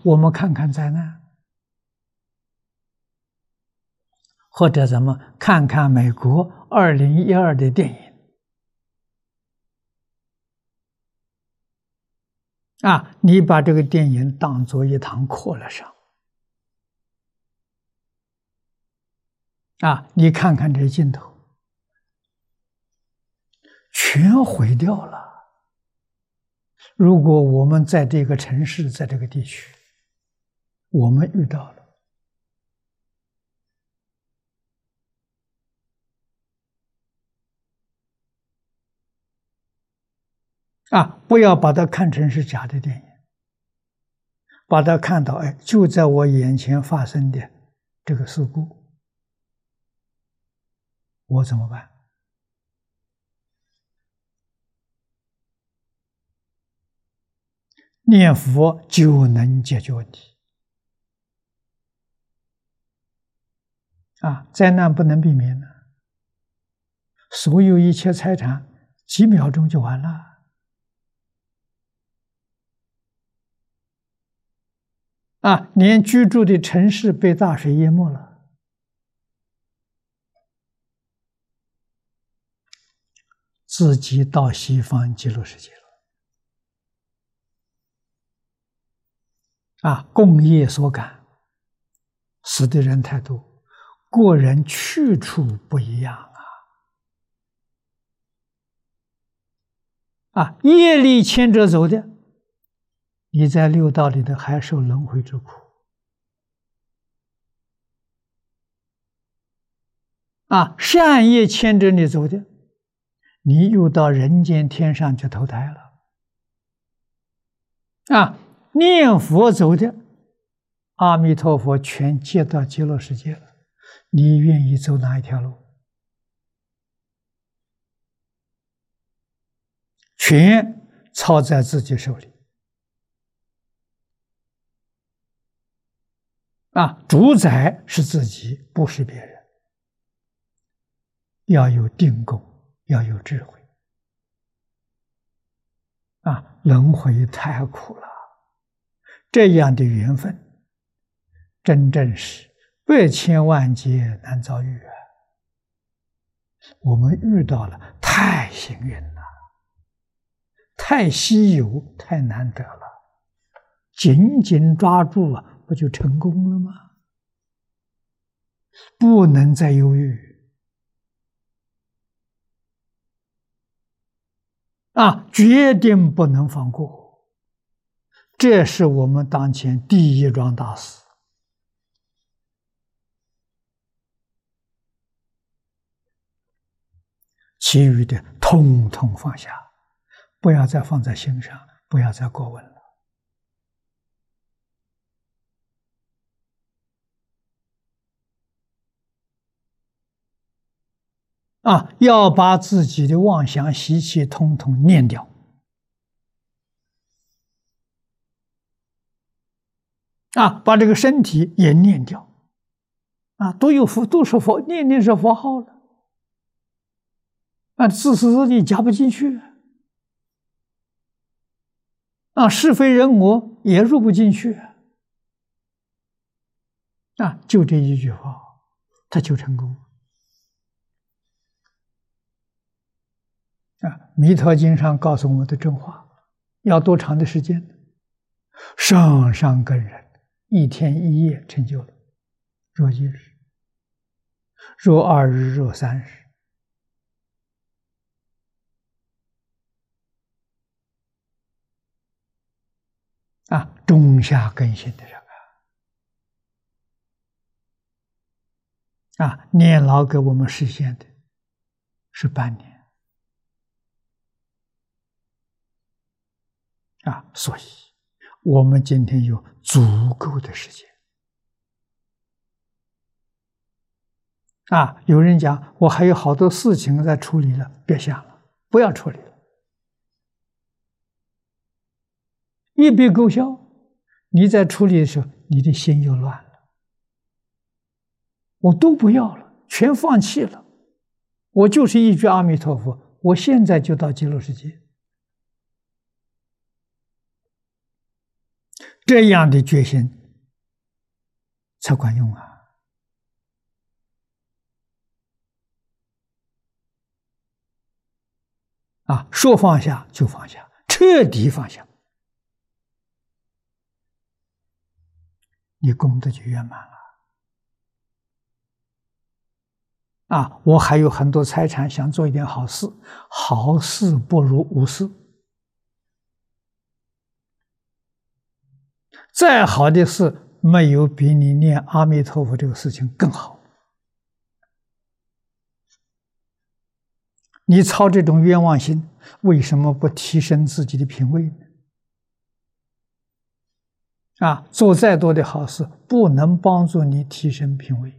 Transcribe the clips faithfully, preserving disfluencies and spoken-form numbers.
我们看看灾难，或者咱们看看美国二零一二的电影啊，你把这个电影当作一堂课来上啊，你看看这镜头，全毁掉了。如果我们在这个城市，在这个地区，我们遇到了啊，不要把它看成是假的电影，把它看到，哎，就在我眼前发生的这个事故，我怎么办？念佛就能解决问题啊！灾难不能避免的，所有一切财产几秒钟就完了啊！连居住的城市被大水淹没了，自己到西方极乐世界了啊！共业所感，死的人太多，个人去处不一样啊！啊，业力牵着走的，你在六道里头还受轮回之苦啊！善业牵着你走的，你又到人间天上去投胎了啊！念佛走的，阿弥陀佛全接到极乐世界了，你愿意走哪一条路？全操在自己手里啊！主宰是自己，不是别人。要有定功，要有智慧啊！轮回太苦了，这样的缘分真正是百千万劫难遭遇啊！我们遇到了，太幸运了，太稀有，太难得了，紧紧抓住啊，不就成功了吗？不能再犹豫啊，决定不能放过，这是我们当前第一桩大事。其余的统统放下，不要再放在心上，不要再过问了。啊，要把自己的妄想习气统统念掉。啊，把这个身体也念掉。啊，都有佛，都是佛，念念是佛号了。啊，自私自利加不进去。啊，是非人我也入不进去。啊，就这一句话，他就成功。啊，《弥陀经》上告诉我们的真话，要多长的时间？上上根人，一天一夜成就了。若一日，若二日，若三日。啊，中下根性的人啊，啊，年老给我们实现的是半年。啊，所以我们今天有足够的时间。啊，有人讲我还有好多事情在处理了，别想了，不要处理了。一笔勾销，你在处理的时候，你的心又乱了。我都不要了，全放弃了，我就是一句阿弥陀佛，我现在就到极乐世界。 这样的决心才管用啊！啊，说放下就放下，彻底放下，你功德就圆满了。啊，我还有很多财产，想做一点好事，好事不如无事。再好的事，没有比你念阿弥陀佛这个事情更好。你操这种冤枉心，为什么不提升自己的品位呢？啊，做再多的好事，不能帮助你提升品位。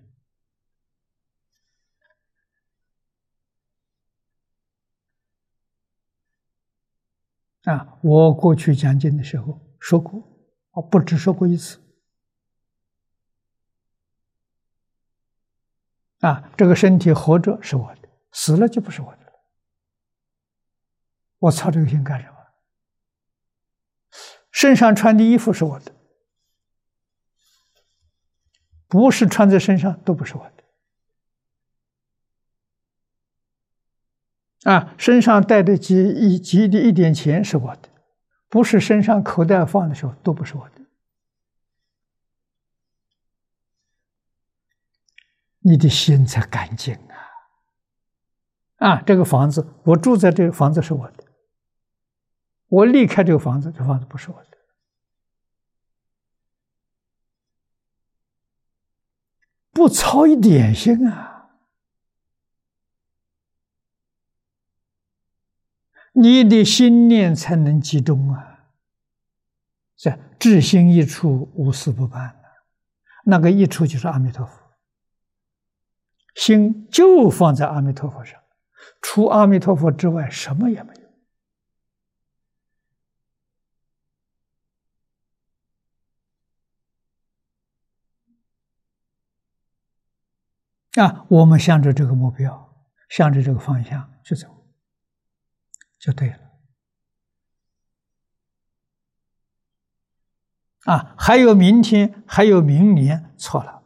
啊，我过去讲经的时候说过，我不止说过一次。啊，这个身体活着是我的，死了就不是我的了。我操这个心干什么？身上穿的衣服是我的，不是穿在身上都不是我的。啊，身上带的几一几的一点钱是我的，不是身上口袋放的时候都不是我的。你的心才干净啊！啊，这个房子我住在这个房子是我的，我离开这个房子，这房子不是我的。不操一点心啊！你的心念才能集中啊！这至心一处，无事不办。那个一处就是阿弥陀佛，心就放在阿弥陀佛上，除阿弥陀佛之外，什么也没有。啊，我们向着这个目标，向着这个方向去走，就对了。啊，还有明天，还有明年，错了。